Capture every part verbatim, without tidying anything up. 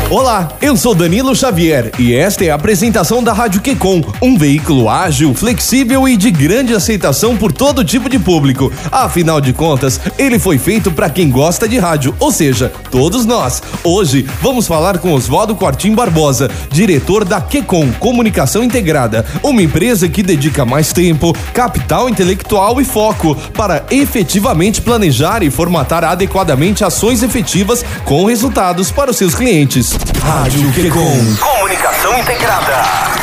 Olá, eu sou Danilo Xavier e esta é a apresentação da Rádio Quecom, um veículo ágil, flexível e de grande aceitação por todo tipo de público. Afinal de contas, ele foi feito para quem gosta de rádio, ou seja, todos nós. Hoje vamos falar com Oswaldo Quartim Barbosa, diretor da Quecom Comunicação Integrada, uma empresa que dedica mais tempo, capital intelectual e foco para efetivamente planejar e formatar adequadamente ações efetivas com resultados para os seus clientes. Rádio Quecom Comunicação Integrada.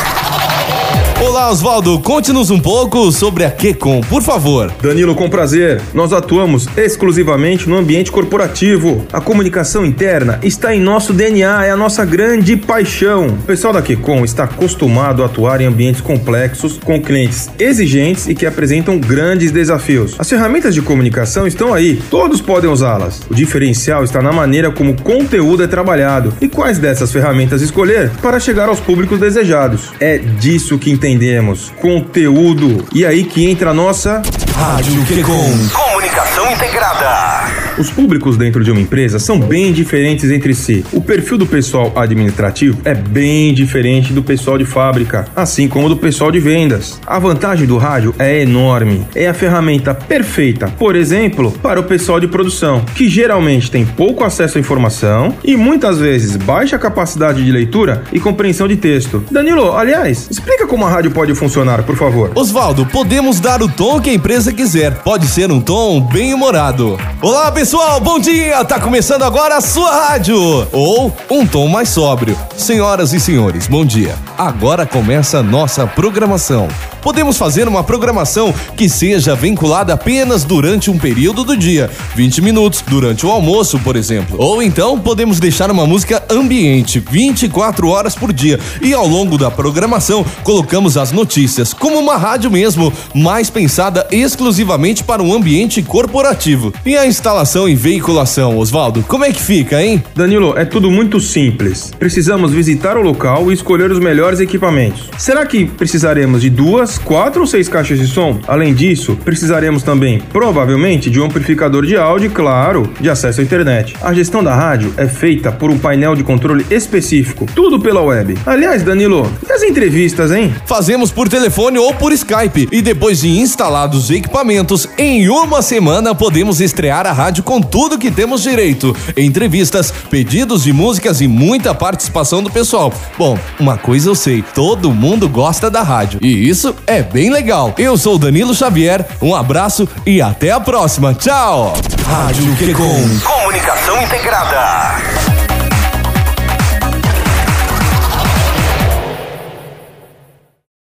Olá, Oswaldo, conte-nos um pouco sobre a Quecom, por favor. Danilo, com prazer. Nós atuamos exclusivamente no ambiente corporativo. A comunicação interna está em nosso D N A, é a nossa grande paixão. O pessoal da Quecom está acostumado a atuar em ambientes complexos, com clientes exigentes e que apresentam grandes desafios. As ferramentas de comunicação estão aí, todos podem usá-las. O diferencial está na maneira como o conteúdo é trabalhado e quais dessas ferramentas escolher para chegar aos públicos desejados. É disso que entendemos. Entendemos conteúdo. E aí que entra a nossa Rádio Quecom Comunicação Integrada. Os públicos dentro de uma empresa são bem diferentes entre si. O perfil do pessoal administrativo é bem diferente do pessoal de fábrica, assim como do pessoal de vendas. A vantagem do rádio é enorme. É a ferramenta perfeita, por exemplo, para o pessoal de produção, que geralmente tem pouco acesso à informação e muitas vezes baixa capacidade de leitura e compreensão de texto. Danilo, aliás, explica como a rádio pode funcionar, por favor. Oswaldo, podemos dar o tom que a empresa quiser. Pode ser um tom bem humorado. Olá, pessoal, bom dia! Tá começando agora a sua rádio. Ou um tom mais sóbrio. Senhoras e senhores, bom dia. Agora começa a nossa programação. Podemos fazer uma programação que seja vinculada apenas durante um período do dia, vinte minutos, durante o almoço, por exemplo. Ou então podemos deixar uma música ambiente, vinte e quatro horas por dia. E ao longo da programação, colocamos as notícias, como uma rádio mesmo, mais pensada exclusivamente para um ambiente corporativo. E a instalação e veiculação, Oswaldo, como é que fica, hein? Danilo, é tudo muito simples. Precisamos visitar o local e escolher os melhores equipamentos. Será que precisaremos de duas, quatro ou seis caixas de som? Além disso, precisaremos também, provavelmente, de um amplificador de áudio e, claro, de acesso à internet. A gestão da rádio é feita por um painel de controle específico, tudo pela web. Aliás, Danilo, e as entrevistas, hein? Fazemos por telefone ou por Skype e depois de instalados os equipamentos, em uma semana podemos estrear a rádio com tudo que temos direito. Entrevistas, pedidos de músicas e muita participação do pessoal. Bom, uma coisa eu sei, todo mundo gosta da rádio e isso é bem legal. Eu sou o Danilo Xavier, um abraço e até a próxima. Tchau! Rádio Quecom Comunicação Integrada.